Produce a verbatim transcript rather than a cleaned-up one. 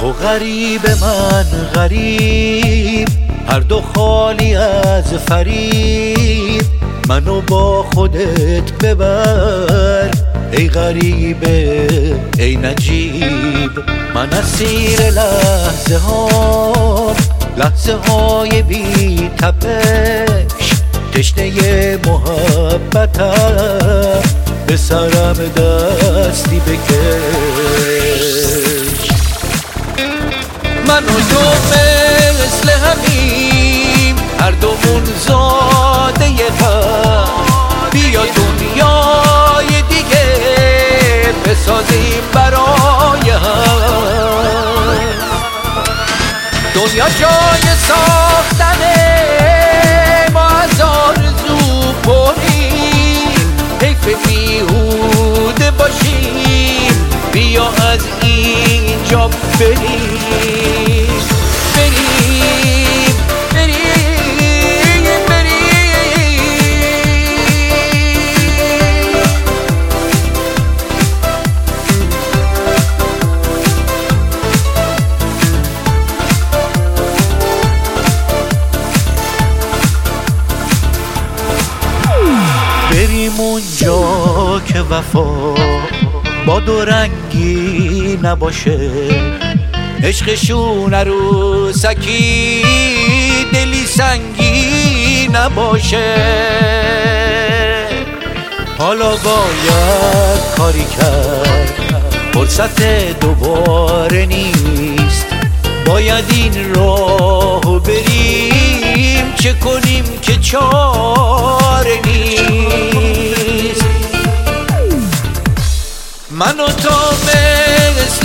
تو غریب من غریب، هر دو خالی از فریب. منو با خودت ببر ای غریبه ای نجیب. من اسیر لحظه ها، لحظه های بی تپش، تشنه محبتم، به سرم دستی بکش. من و تو مثل همیم، هر دومون زاده غم. بیا دنیای دیگه بسازیم برای هم. دنیا جای ساختنه، ما از آرزو پریم، حیف بیهوده باشیم. بیا از اینجا بریم بریم بریم بریم. بریم اونجا که وفا با دو رنگی نباشه، عشقشون عروسکی دلی سنگی نباشه. حالا باید کاری کرد، فرصت دوباره نیست. باید این راهو بریم، چه کنیم که چاره نیست. من و تو مثل